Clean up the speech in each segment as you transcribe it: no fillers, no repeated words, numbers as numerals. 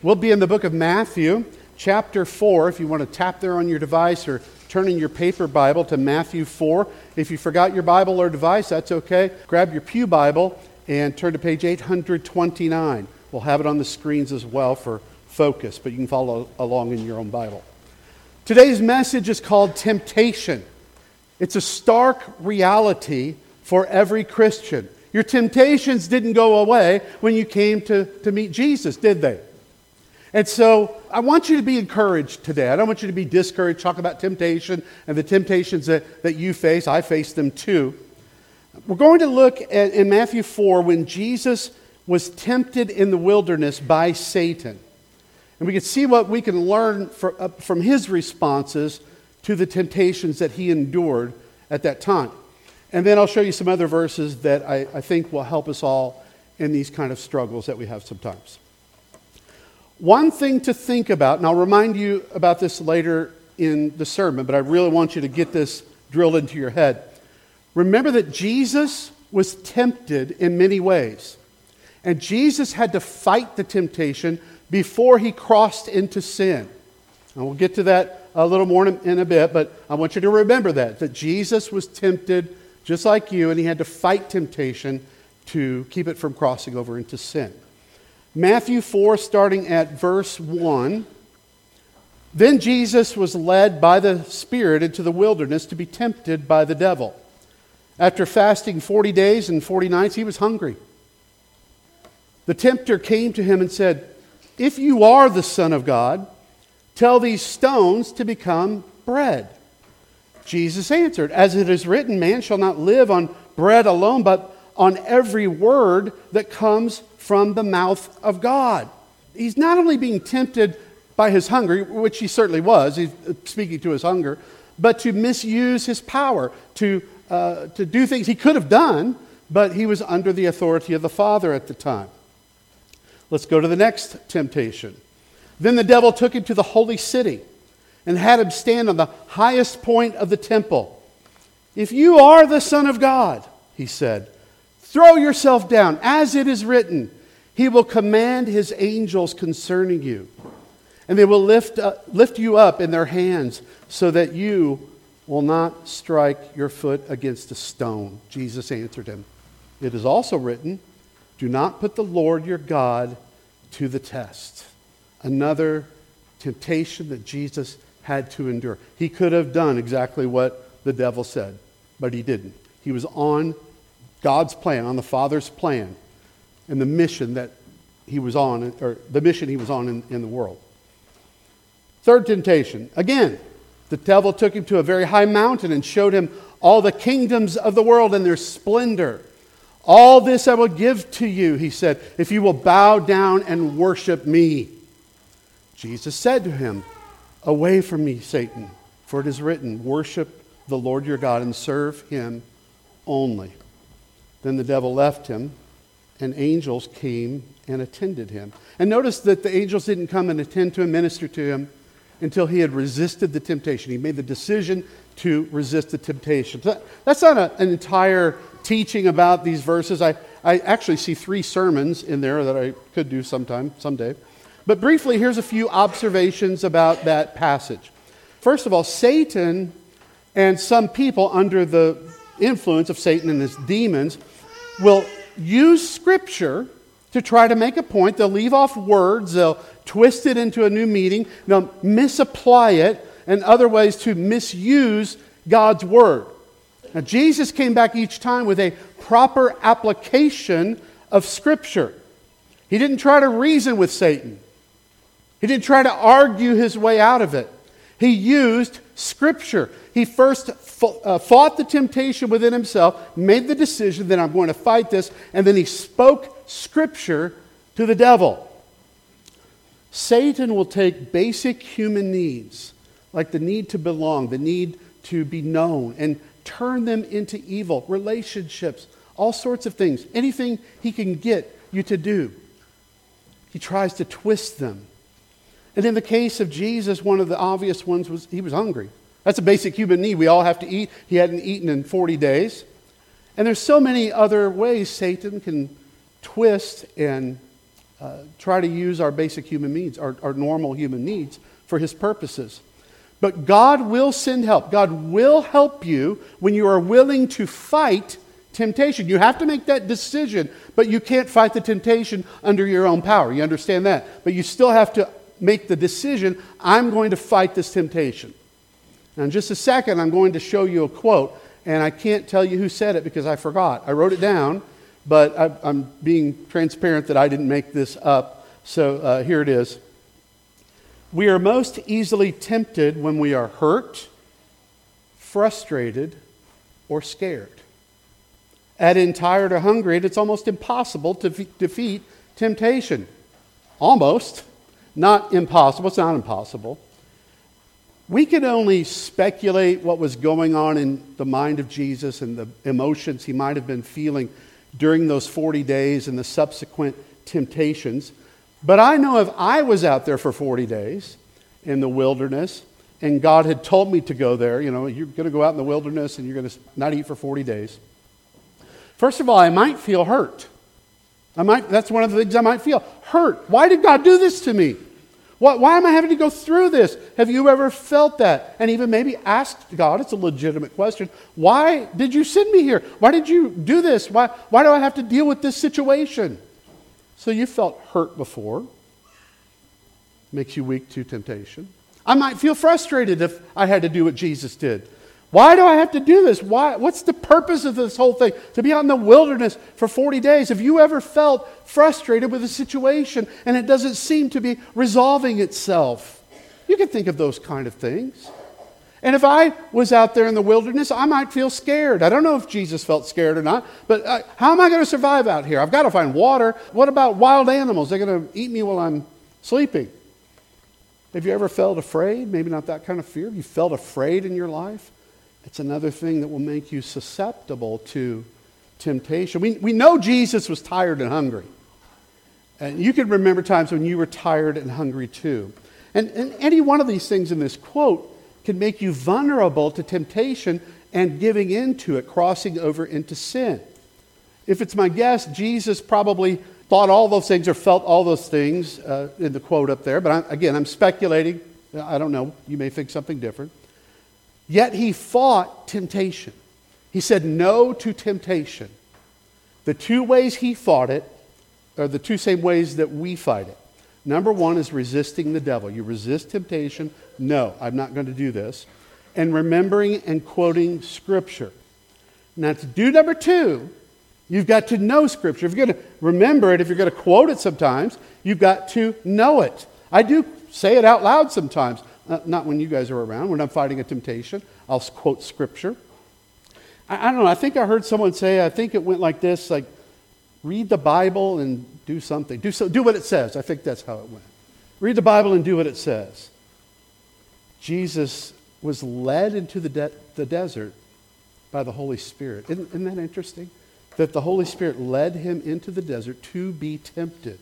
We'll be in the book of Matthew, chapter 4, if you want to tap there on your device or turn in your paper Bible to Matthew 4. If you forgot your Bible or device, that's okay. Grab your pew Bible and turn to page 829. We'll have it on the screens as well for focus, but you can follow along in your own Bible. Today's message is called Temptation. It's a stark reality for every Christian. Your temptations didn't go away when you came to meet Jesus, did they? And so I want you to be encouraged today. I don't want you to be discouraged. Talk about temptation and the temptations that you face. I face them too. We're going to look at in Matthew 4 when Jesus was tempted in the wilderness by Satan. And we can see what we can learn from his responses to the temptations that he endured at that time. And then I'll show you some other verses that I think will help us all in these kind of struggles that we have sometimes. One thing to think about, and I'll remind you about this later in the sermon, but I really want you to get this drilled into your head. Remember that Jesus was tempted in many ways. And Jesus had to fight the temptation before he crossed into sin. And we'll get to that a little more in a bit, but I want you to remember that Jesus was tempted just like you, and he had to fight temptation to keep it from crossing over into sin. Matthew 4, starting at verse 1. Then Jesus was led by the Spirit into the wilderness to be tempted by the devil. After fasting 40 days and 40 nights, he was hungry. The tempter came to him and said, "If you are the Son of God, tell these stones to become bread." Jesus answered, "As it is written, man shall not live on bread alone, but on every word that comes from the mouth of God." He's not only being tempted by his hunger, which he certainly was, he's speaking to his hunger, but to misuse his power, to do things he could have done, but he was under the authority of the Father at the time. Let's go to the next temptation. Then the devil took him to the holy city and had him stand on the highest point of the temple. "If you are the Son of God," he said, "throw yourself down, as it is written, he will command his angels concerning you, and they will lift you up in their hands so that you will not strike your foot against a stone." Jesus answered him, "It is also written, do not put the Lord your God to the test." Another temptation that Jesus had to endure. He could have done exactly what the devil said, but he didn't. He was on God's plan, on the Father's plan, and the mission that he was on, or the mission he was on in the world. Third temptation. Again, the devil took him to a very high mountain and showed him all the kingdoms of the world and their splendor. "All this I will give to you," he said, "if you will bow down and worship me." Jesus said to him, "Away from me, Satan, for it is written, worship the Lord your God and serve him only." Then the devil left him, and angels came and attended him. And notice that the angels didn't come and attend to him, minister to him, until he had resisted the temptation. He made the decision to resist the temptation. That's not an entire teaching about these verses. I actually see 3 sermons in there that I could do someday. But briefly, here's a few observations about that passage. First of all, Satan and some people under the influence of Satan and his demons will use Scripture to try to make a point. They'll leave off words, they'll twist it into a new meaning, they'll misapply it, and other ways to misuse God's Word. Now, Jesus came back each time with a proper application of Scripture. He didn't try to reason with Satan. He didn't try to argue his way out of it. He used Scripture. He first fought the temptation within himself, made the decision that I'm going to fight this, and then he spoke Scripture to the devil. Satan will take basic human needs, like the need to belong, the need to be known, and turn them into evil, relationships, all sorts of things. Anything he can get you to do, he tries to twist them. And in the case of Jesus, one of the obvious ones was he was hungry. That's a basic human need. We all have to eat. He hadn't eaten in 40 days. And there's so many other ways Satan can twist and try to use our basic human needs, our normal human needs, for His purposes. But God will send help. God will help you when you are willing to fight temptation. You have to make that decision, but you can't fight the temptation under your own power. You understand that? But you still have to make the decision, I'm going to fight this temptation. Now, in just a second, I'm going to show you a quote, and I can't tell you who said it because I forgot. I wrote it down, but I'm being transparent that I didn't make this up. So here it is. We are most easily tempted when we are hurt, frustrated, or scared. Add tired or hungry, and it's almost impossible to defeat temptation. Almost. Not impossible. It's not impossible. We can only speculate what was going on in the mind of Jesus and the emotions He might have been feeling during those 40 days and the subsequent temptations. But I know if I was out there for 40 days in the wilderness and God had told me to go there, you're going to go out in the wilderness and you're going to not eat for 40 days. First of all, I might feel hurt. That's one of the things I might feel. Hurt. Why did God do this to me? Why am I having to go through this? Have you ever felt that? And even maybe asked God, it's a legitimate question, why did you send me here? Why did you do this? Why do I have to deal with this situation? So you felt hurt before. Makes you weak to temptation. I might feel frustrated if I had to do what Jesus did. Why do I have to do this? What's the purpose of this whole thing? To be out in the wilderness for 40 days. Have you ever felt frustrated with a situation and it doesn't seem to be resolving itself? You can think of those kind of things. And if I was out there in the wilderness, I might feel scared. I don't know if Jesus felt scared or not, but how am I going to survive out here? I've got to find water. What about wild animals? They're going to eat me while I'm sleeping. Have you ever felt afraid? Maybe not that kind of fear. Have you felt afraid in your life? It's another thing that will make you susceptible to temptation. We know Jesus was tired and hungry. And you can remember times when you were tired and hungry too. And any one of these things in this quote can make you vulnerable to temptation and giving into it, crossing over into sin. If it's my guess, Jesus probably thought all those things or felt all those things in the quote up there. But I'm speculating. I don't know. You may think something different. Yet He fought temptation. He said no to temptation. The two ways He fought it are the two same ways that we fight it. Number one is resisting the devil. You resist temptation. No, I'm not going to do this. And remembering and quoting Scripture. Now, to do number two, you've got to know Scripture. If you're going to remember it, if you're going to quote it sometimes, you've got to know it. I do say it out loud sometimes. Not when you guys are around. When I'm fighting a temptation, I'll quote Scripture. I don't know. I think I heard someone say, I think it went like this, like, read the Bible and do something. Do what it says. I think that's how it went. Read the Bible and do what it says. Jesus was led into the desert by the Holy Spirit. Isn't that interesting? That the Holy Spirit led Him into the desert to be tempted.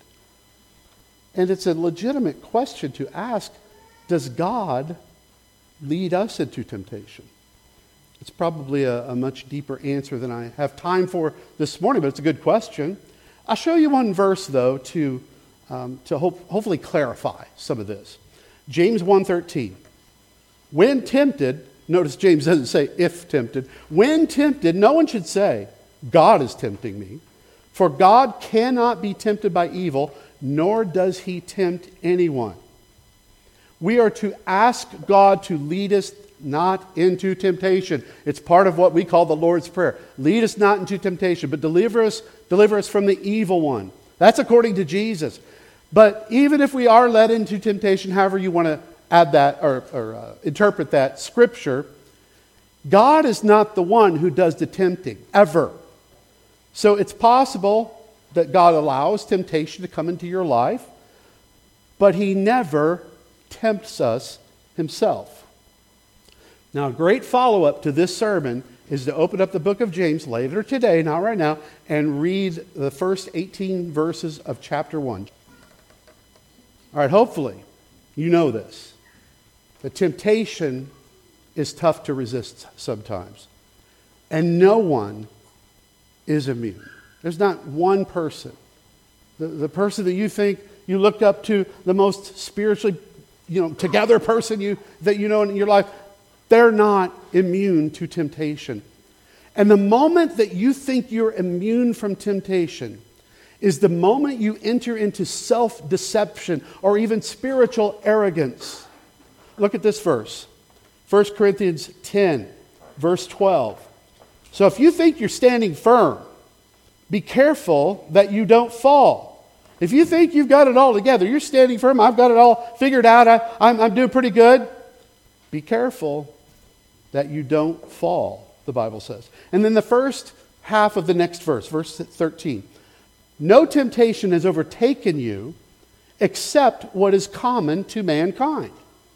And it's a legitimate question to ask, does God lead us into temptation? It's probably a much deeper answer than I have time for this morning, but it's a good question. I'll show you one verse, though, to hopefully clarify some of this. James 1:13. When tempted, notice James doesn't say if tempted. When tempted, no one should say, God is tempting me. For God cannot be tempted by evil, nor does He tempt anyone. We are to ask God to lead us not into temptation. It's part of what we call the Lord's Prayer. Lead us not into temptation, but deliver us from the evil one. That's according to Jesus. But even if we are led into temptation, however you want to add that or interpret that Scripture, God is not the one who does the tempting, ever. So it's possible that God allows temptation to come into your life, but He never tempts us Himself. Now, a great follow-up to this sermon is to open up the book of James later today, not right now, and read the first 18 verses of chapter 1. All right, hopefully you know this. The temptation is tough to resist sometimes. And no one is immune. There's not one person the person that you think you look up to, the most spiritually, together person that you know in your life, they're not immune to temptation. And the moment that you think you're immune from temptation is the moment you enter into self-deception or even spiritual arrogance. Look at this verse. 1 Corinthians 10, verse 12. So if you think you're standing firm, be careful that you don't fall. If you think you've got it all together, you're standing firm, I've got it all figured out, I'm doing pretty good, be careful that you don't fall, the Bible says. And then the first half of the next verse, verse 13. No temptation has overtaken you except what is common to mankind.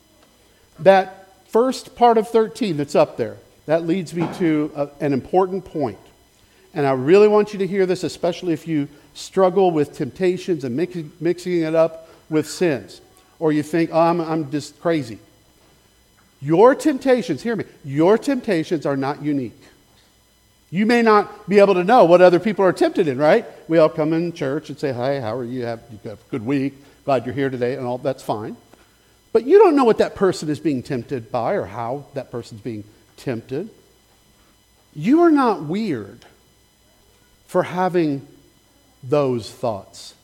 That first part of 13 that's up there, that leads me to an important point. And I really want you to hear this, especially if you struggle with temptations and mixing it up with sins. Or you think, oh, I'm just crazy. Your temptations, hear me, your temptations are not unique. You may not be able to know what other people are tempted in, right? We all come in church and say, hi, how are you? You've got a good week. Glad you're here today, and all that's fine. But you don't know what that person is being tempted by or how that person's being tempted. You are not weird for having those thoughts.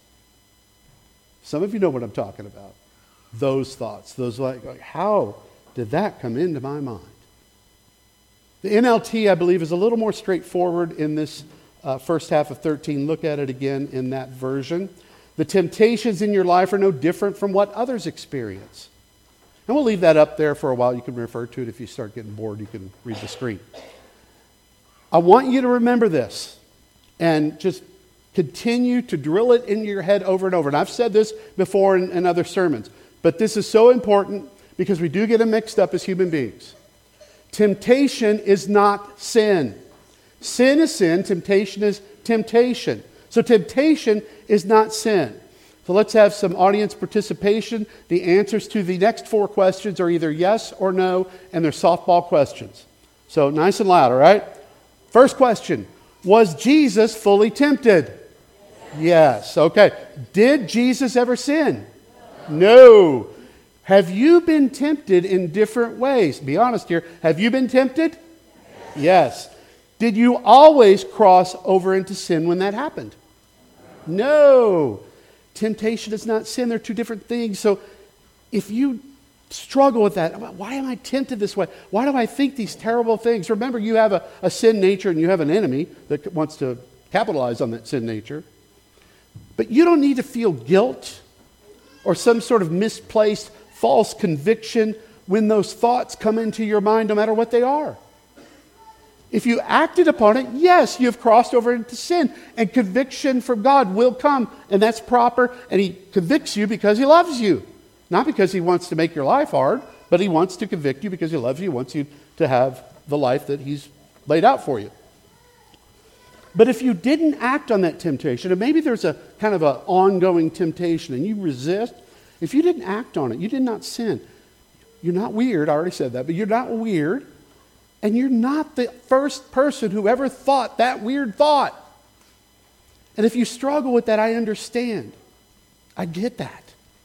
Some of you know what I'm talking about. Those thoughts. Those like how did that come into my mind? The NLT, I believe, is a little more straightforward in this first half of 13. Look at it again in that version. The temptations in your life are no different from what others experience. And we'll leave that up there for a while. You can refer to it. If you start getting bored, you can read the screen. I want you to remember this and just continue to drill it into your head over and over. And I've said this before in other sermons, but this is so important because we do get it mixed up as human beings. Temptation is not sin. Sin is sin. Temptation is temptation. So temptation is not sin. So let's have some audience participation. The answers to the next 4 questions are either yes or no, and they're softball questions. So nice and loud, all right? First question, was Jesus fully tempted? Yes. Okay. Did Jesus ever sin? No. Have you been tempted in different ways? Be honest here. Have you been tempted? Yes. Did you always cross over into sin when that happened? No. Temptation is not sin. They're two different things. So if you struggle with that, why am I tempted this way? Why do I think these terrible things? Remember, you have a sin nature and you have an enemy that wants to capitalize on that sin nature. But you don't need to feel guilt or some sort of misplaced false conviction when those thoughts come into your mind, no matter what they are. If you acted upon it, yes, you've crossed over into sin, and conviction from God will come, and that's proper, and He convicts you because He loves you. Not because He wants to make your life hard, but He wants to convict you because He loves you, wants you to have the life that He's laid out for you. But if you didn't act on that temptation, and maybe there's a kind of an ongoing temptation, and you resist, if you didn't act on it, you did not sin. You're not weird, I already said that, but you're not weird, and you're not the first person who ever thought that weird thought. And if you struggle with that, I understand. I get that.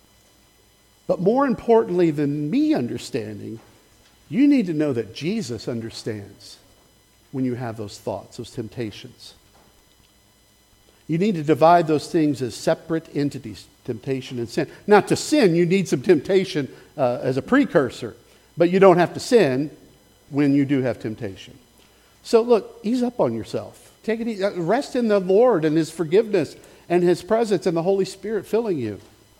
But more importantly than me understanding, you need to know that Jesus understands when you have those thoughts, those temptations. You need to divide those things as separate entities, temptation and sin. Now, to sin, you need some temptation as a precursor, but you don't have to sin when you do have temptation. So look, ease up on yourself. Take it easy. Rest in the Lord and His forgiveness and His presence and the Holy Spirit filling you.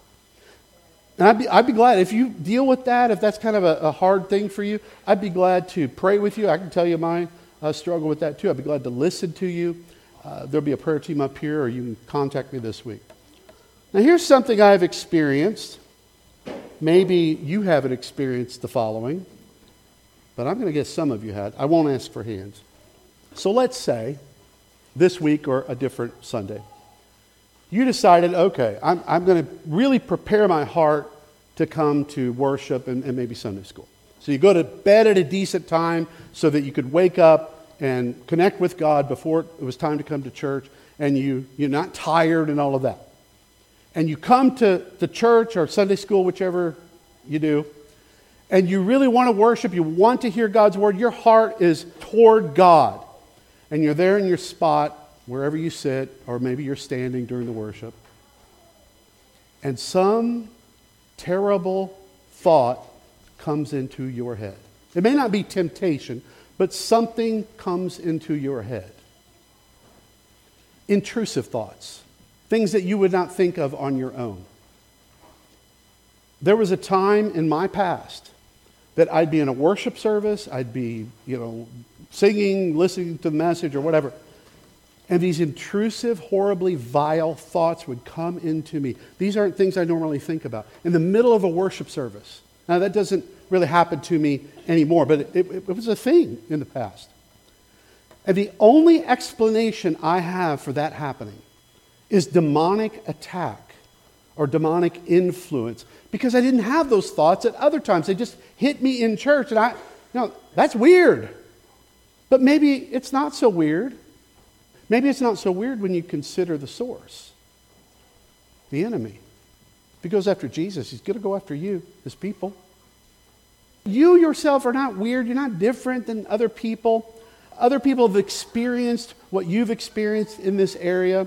And I'd be glad if you deal with that, if that's kind of a hard thing for you, I'd be glad to pray with you. I can tell you my struggle with that too. I'd be glad to listen to you. There'll be a prayer team up here, or you can contact me this week. Now here's something I've experienced. Maybe you haven't experienced the following, but I'm going to guess some of you had. I won't ask for hands. So let's say this week or a different Sunday, you decided, okay, I'm going to really prepare my heart to come to worship and maybe Sunday school. So you go to bed at a decent time so that you could wake up and connect with God before it was time to come to church, and you're not tired and all of that. and you come to the church or Sunday school, whichever you do, and you really want to worship, you want to hear God's word, your heart is toward God, and you're there in your spot, wherever you sit, or maybe you're standing during the worship, and some terrible thought comes into your head. It may not be temptation, but something comes into your head. Intrusive thoughts, things that you would not think of on your own. There was a time in my past that I'd be in a worship service, I'd be, singing, listening to the message or whatever, and these intrusive, horribly vile thoughts would come into me. These aren't things I normally think about. In the middle of a worship service. Now, that doesn't really happen to me anymore, but it was a thing in the past. And the only explanation I have for that happening is demonic attack or demonic influence, because I didn't have those thoughts at other times. They just hit me in church, and that's weird. But maybe it's not so weird. Maybe it's not so weird when you consider the source, the enemy. If he goes after Jesus, he's going to go after you, his people. You yourself are not weird. You're not different than other people. Other people have experienced what you've experienced in this area,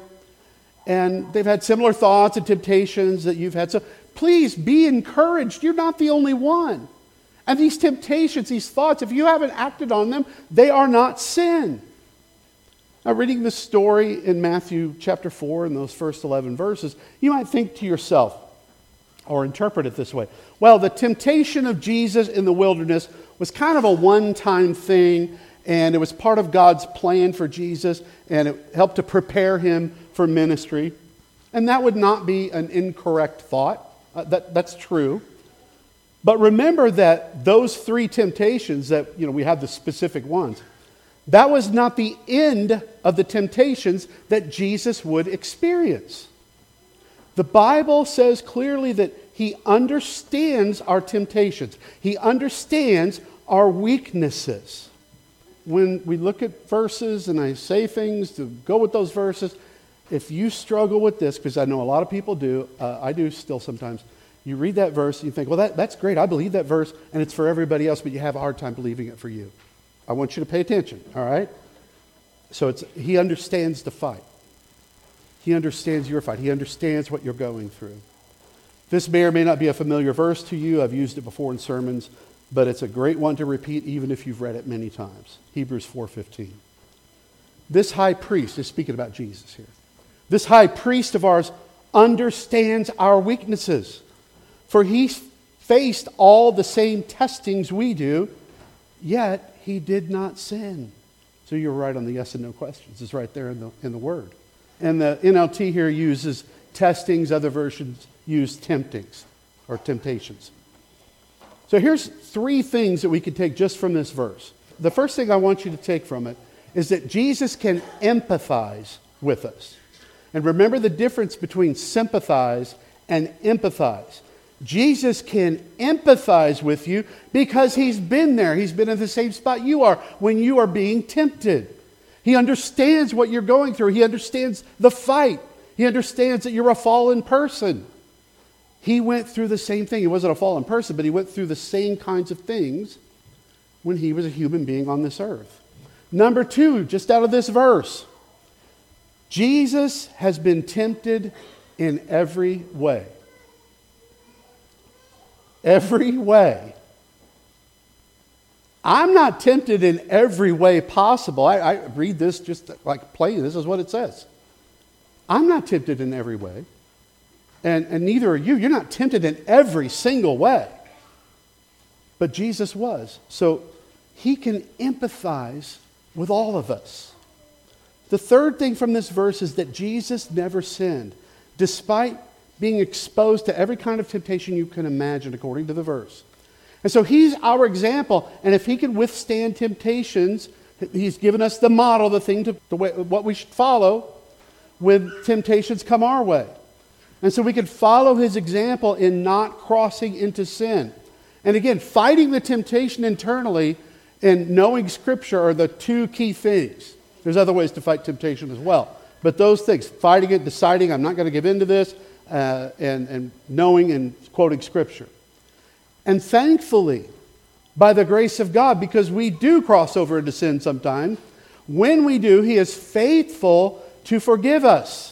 and they've had similar thoughts and temptations that you've had. So please be encouraged. You're not the only one. And these temptations, these thoughts, if you haven't acted on them, they are not sin. Now, reading this story in Matthew chapter 4 in those first 11 verses, you might think to yourself, or interpret it this way: well, the temptation of Jesus in the wilderness was kind of a one-time thing, and it was part of God's plan for Jesus, and it helped to prepare him for ministry. And that would not be an incorrect thought. That's true. But remember that those three temptations that, we have the specific ones, that was not the end of the temptations that Jesus would experience. The Bible says clearly that he understands our temptations. He understands our weaknesses. When we look at verses and I say things to go with those verses, if you struggle with this, because I know a lot of people do, I do still sometimes, you read that verse and you think, well, that's great, I believe that verse, and it's for everybody else, but you have a hard time believing it for you. I want you to pay attention, all right? So he understands the fight. He understands your fight. He understands what you're going through. This may or may not be a familiar verse to you. I've used it before in sermons, but it's a great one to repeat even if you've read it many times. Hebrews 4:15. This high priest is speaking about Jesus here. This high priest of ours understands our weaknesses, for he faced all the same testings we do, yet he did not sin. So you're right on the yes and no questions. It's right there in the word. And the NLT here uses testings. Other versions use temptings or temptations. So here's three things that we can take just from this verse. The first thing I want you to take from it is that Jesus can empathize with us. And remember the difference between sympathize and empathize. Jesus can empathize with you because he's been there. He's been in the same spot you are when you are being tempted. He understands what you're going through. He understands the fight. He understands that you're a fallen person. He went through the same thing. He wasn't a fallen person, but he went through the same kinds of things when he was a human being on this earth. Number two, just out of this verse, Jesus has been tempted in every way. Every way. I'm not tempted in every way possible. I read this just like plain. This is what it says. I'm not tempted in every way. And neither are you. You're not tempted in every single way. But Jesus was. So he can empathize with all of us. The third thing from this verse is that Jesus never sinned, despite being exposed to every kind of temptation you can imagine, according to the verse. And so he's our example. And if he can withstand temptations, he's given us the model, the thing, what we should follow when temptations come our way. And so we can follow his example in not crossing into sin. And again, fighting the temptation internally and knowing Scripture are the two key things. There's other ways to fight temptation as well. But those things, fighting it, deciding I'm not going to give in to this, and knowing and quoting Scripture. And thankfully, by the grace of God, because we do cross over into sin sometimes, when we do, He is faithful to forgive us.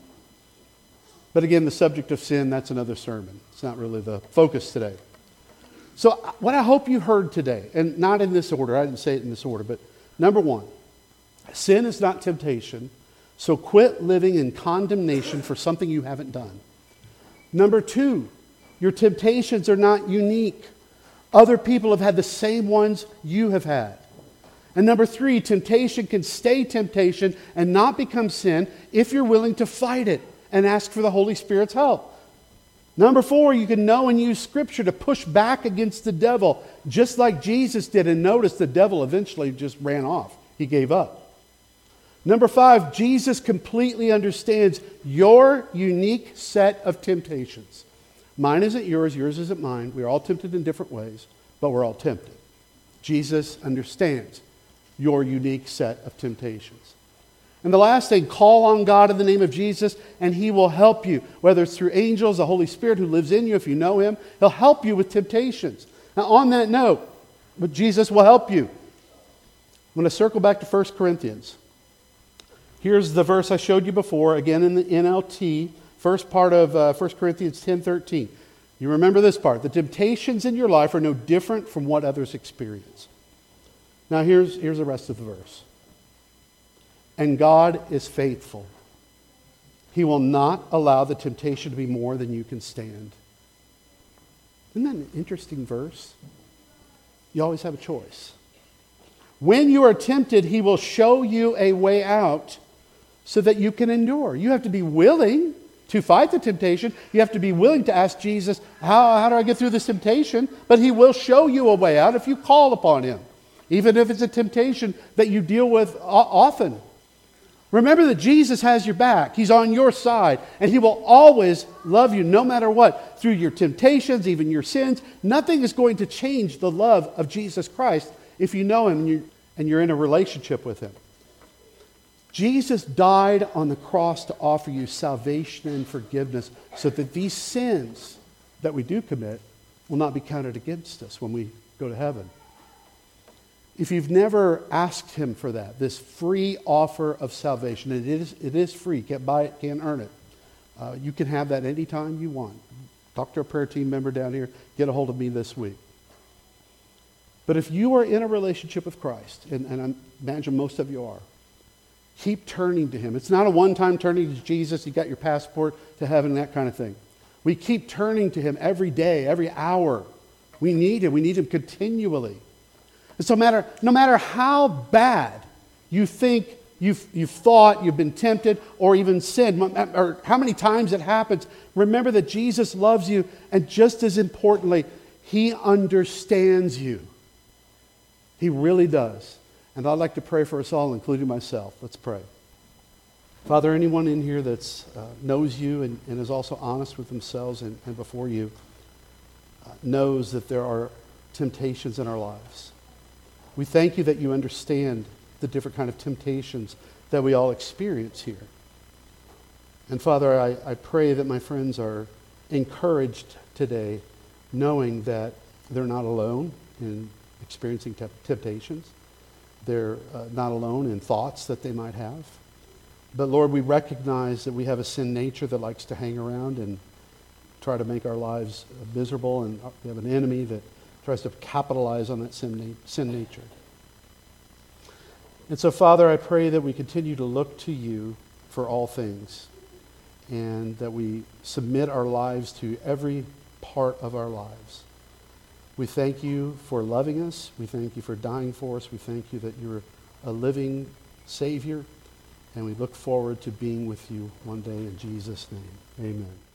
But again, the subject of sin, that's another sermon. It's not really the focus today. So what I hope you heard today, and not in this order, I didn't say it in this order, but number one, sin is not temptation, so quit living in condemnation for something you haven't done. Number two, your temptations are not unique. Other people have had the same ones you have had. And number three, temptation can stay temptation and not become sin if you're willing to fight it and ask for the Holy Spirit's help. Number four, you can know and use Scripture to push back against the devil, just like Jesus did. And notice the devil eventually just ran off. He gave up. Number five, Jesus completely understands your unique set of temptations. Mine isn't yours, yours isn't mine. We're all tempted in different ways, but we're all tempted. Jesus understands your unique set of temptations. And the last thing, call on God in the name of Jesus, and He will help you. Whether it's through angels, the Holy Spirit who lives in you, if you know Him, He'll help you with temptations. Now, on that note, but Jesus will help you. I'm going to circle back to 1 Corinthians. Here's the verse I showed you before, again in the NLT, first part of 1 Corinthians 10:13. You remember this part. The temptations in your life are no different from what others experience. Now here's the rest of the verse. And God is faithful. He will not allow the temptation to be more than you can stand. Isn't that an interesting verse? You always have a choice. When you are tempted, He will show you a way out so that you can endure. You have to be willing to fight the temptation. You have to be willing to ask Jesus, how do I get through this temptation? But He will show you a way out if you call upon Him, even if it's a temptation that you deal with often. Remember that Jesus has your back. He's on your side, and He will always love you no matter what. Through your temptations, even your sins, nothing is going to change the love of Jesus Christ if you know Him and you're in a relationship with Him. Jesus died on the cross to offer you salvation and forgiveness so that these sins that we do commit will not be counted against us when we go to heaven. If you've never asked Him for that, this free offer of salvation, and it is free, you can't buy it, can't earn it. You can have that anytime you want. Talk to a prayer team member down here, get a hold of me this week. But if you are in a relationship with Christ, and I imagine most of you are, keep turning to Him. It's not a one-time turning to Jesus, you got your passport to heaven, that kind of thing. We keep turning to Him every day, every hour. We need Him. We need Him continually. And so no matter how bad you think you've thought, you've been tempted, or even sinned, or how many times it happens, remember that Jesus loves you, and just as importantly, He understands you. He really does. And I'd like to pray for us all, including myself. Let's pray. Father, anyone in here that knows you and is also honest with themselves and before you knows that there are temptations in our lives. We thank you that you understand the different kind of temptations that we all experience here. And Father, I pray that my friends are encouraged today knowing that they're not alone in experiencing temptations. They're not alone in thoughts that they might have. But Lord, we recognize that we have a sin nature that likes to hang around and try to make our lives miserable, and we have an enemy that tries to capitalize on that sin nature. And so, Father, I pray that we continue to look to you for all things, and that we submit our lives to every part of our lives. We thank you for loving us. We thank you for dying for us. We thank you that you're a living Savior, and we look forward to being with you one day in Jesus' name. Amen.